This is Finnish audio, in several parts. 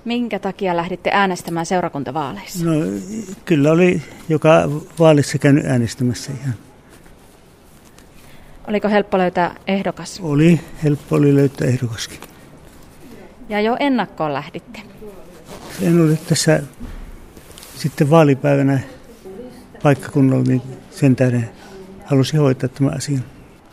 Minkä takia lähditte äänestämään seurakuntavaaleissa? No kyllä oli joka vaalissa käynyt äänestämässä ihan. Oliko helppo löytää ehdokas? Helppo oli löytää ehdokaskin. Ja jo ennakkoon lähditte? En ole tässä sitten vaalipäivänä paikkakunnalla, niin sen tähden halusin hoitaa tämän asian.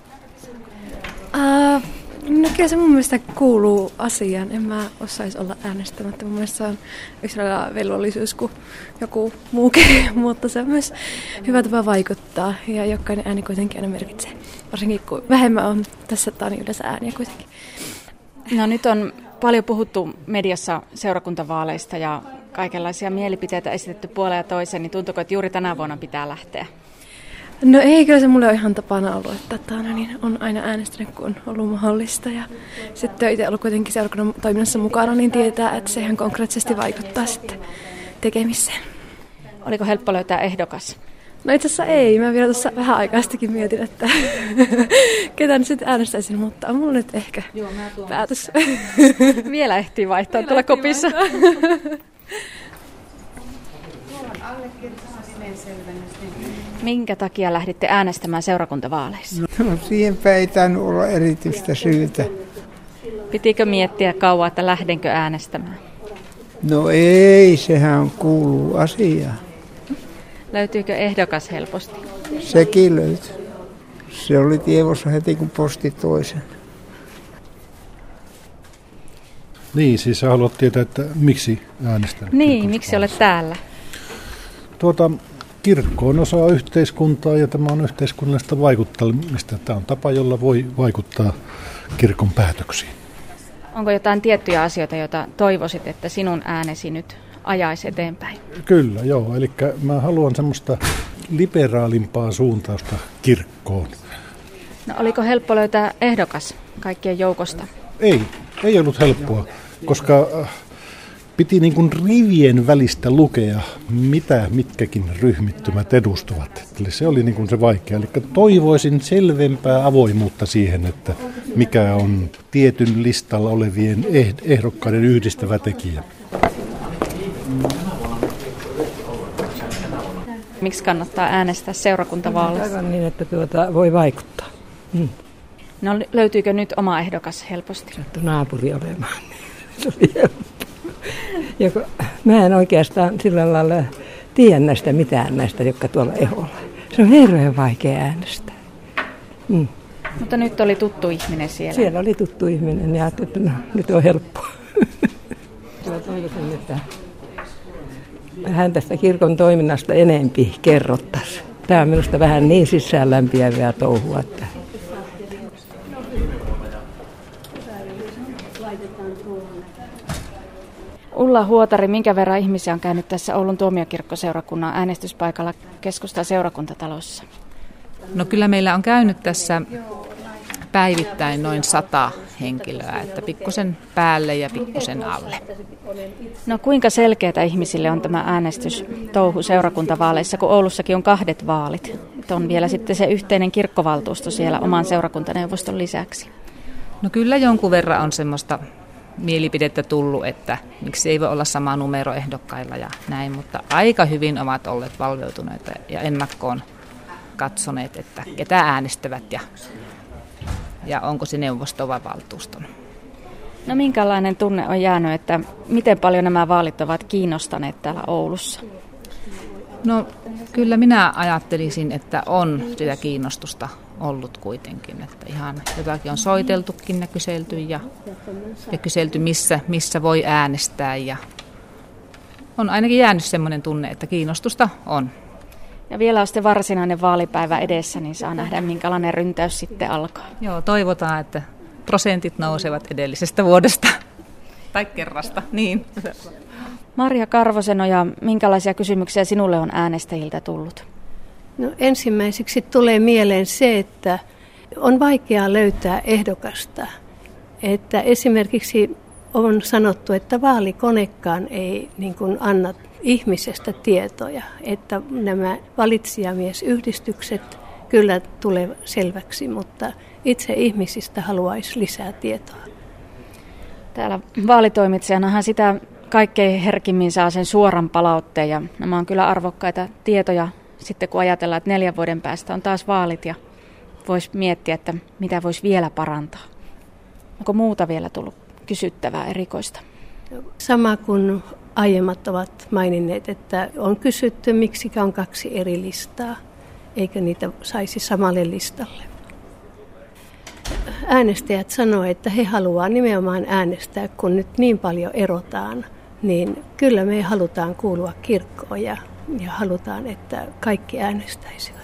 No kyllä se mun mielestä kuuluu asiaan. En mä osaisi olla äänestämättä. Mun mielestä se on yksi velvollisuus kuin joku muukin, mutta se on myös hyvä tapa vaikuttaa. Ja jokainen ääni kuitenkin aina merkitsee. Varsinkin kun vähemmän on tässä niin yleensä ääniä kuitenkin. No nyt on paljon puhuttu mediassa seurakuntavaaleista ja kaikenlaisia mielipiteitä esitetty puoleen ja toiseen, niin tuntuuko, että juuri tänä vuonna pitää lähteä? No ei, kyllä se mulle on ihan tapana ollut, että on aina äänestänyt, kun on ollut mahdollista. Ja sitten on itse ollut kuitenkin seurakunnan toiminnassa mukana, niin tietää, että se ihan konkreettisesti vaikuttaa sitten tekemiseen. Oliko helppo löytää ehdokas? No itse asiassa ei. Mä vielä tuossa vähän aikaistakin mietin, että ketä nyt sitten äänestäisin, mutta on mulla nyt ehkä päätös. Vielä ehtii vaihtaa tuolla kopissa. Minkä takia lähditte äänestämään seurakuntavaaleissa? No siihenpä ei tainnut olla erityistä syytä. Pitikö miettiä kauan, että lähdenkö äänestämään? No ei, sehän kuuluu asiaan. Löytyykö ehdokas helposti? Sekin löytyi. Se oli tiedossa heti, kun posti toisen. Niin, siis sä haluat tietää, että miksi äänestän? Niin, miksi olet täällä? Kirkko on osa yhteiskuntaa ja tämä on yhteiskunnallista vaikuttamista. Tämä on tapa, jolla voi vaikuttaa kirkon päätöksiin. Onko jotain tiettyjä asioita, joita toivoisit, että sinun äänesi nyt ajaisi eteenpäin? Kyllä, joo. Eli mä haluan semmoista liberaalimpaa suuntausta kirkkoon. No oliko helppo löytää ehdokas kaikkien joukosta? Ei ollut helppoa, koska piti niin kuin rivien välistä lukea, mitä mitkäkin ryhmittymät edustavat. Eli se oli niin kuin se vaikea. Eli toivoisin selvempää avoimuutta siihen, että mikä on tietyn listalla olevien ehdokkaiden yhdistävä tekijä. Miksi kannattaa äänestää seurakuntavaaleissa? Aivan niin, että voi vaikuttaa. No löytyykö nyt oma ehdokas helposti? Sattui naapuri olemaan. Se oli helppo. Mä en oikeastaan sillä lailla tiedä näistä mitään näistä, jotka tuolla eholla. Se on hirveän vaikea äänestää. Mutta nyt oli tuttu ihminen siellä. Siellä oli tuttu ihminen ja ajattelin, että nyt on helppoa. Toivoisin, että vähän tästä kirkon toiminnasta enempi kerrottaisiin. Tämä on minusta vähän niin sisäänlämpiävää touhua. Että Ulla Huotari, minkä verran ihmisiä on käynyt tässä Oulun tuomiokirkkoseurakunnan äänestyspaikalla Keskustan seurakuntatalossa? No kyllä meillä on käynyt tässä päivittäin noin 100 henkilöä, että pikkusen päälle ja pikkusen alle. No kuinka selkeätä ihmisille on tämä äänestystouhu seurakuntavaaleissa, kun Oulussakin on 2 vaalit? Että on vielä sitten se yhteinen kirkkovaltuusto siellä oman seurakuntaneuvoston lisäksi. No kyllä jonkun verran on semmoista mielipidettä tullut, että miksi ei voi olla sama numero ehdokkailla ja näin, mutta aika hyvin ovat olleet valveutuneita ja ennakkoon katsoneet, että ketä äänestävät ja onko se neuvosto vai valtuuston. No minkälainen tunne on jäänyt, että miten paljon nämä vaalit ovat kiinnostaneet täällä Oulussa? No kyllä minä ajattelisin, että on sitä kiinnostusta ollut kuitenkin, että ihan jotakin on soiteltukin ja kyselty missä voi äänestää ja on ainakin jäänyt semmoinen tunne, että kiinnostusta on. Ja vielä on sitten varsinainen vaalipäivä edessä, niin saa nähdä minkälainen ryntäys sitten alkaa. Joo, toivotaan, että prosentit nousevat edellisestä vuodesta tai kerrasta, niin. Marja Karvosenoja, minkälaisia kysymyksiä sinulle on äänestäjiltä tullut? No ensimmäiseksi tulee mieleen se, että on vaikeaa löytää ehdokasta. Että esimerkiksi on sanottu, että vaalikonekaan ei niin kuin anna ihmisestä tietoja, että nämä valitsijamiesyhdistykset kyllä tulee selväksi, mutta itse ihmisistä haluaisi lisää tietoa. Täällä vaalitoimitsijanahan sitä kaikkein herkimmin saa sen suoran palautteen ja nämä on kyllä arvokkaita tietoja sitten kun ajatellaan, että 4 vuoden päästä on taas vaalit ja voisi miettiä, että mitä voisi vielä parantaa. Onko muuta vielä tullut kysyttävää erikoista? Sama kuin aiemmat ovat maininneet, että on kysytty, miksi on 2 eri listaa, eikä niitä saisi samalle listalle. Äänestäjät sanoo, että he haluaa nimenomaan äänestää, kun nyt niin paljon erotaan, niin kyllä me halutaan kuulua kirkkoon ja halutaan, että kaikki äänestäisivät.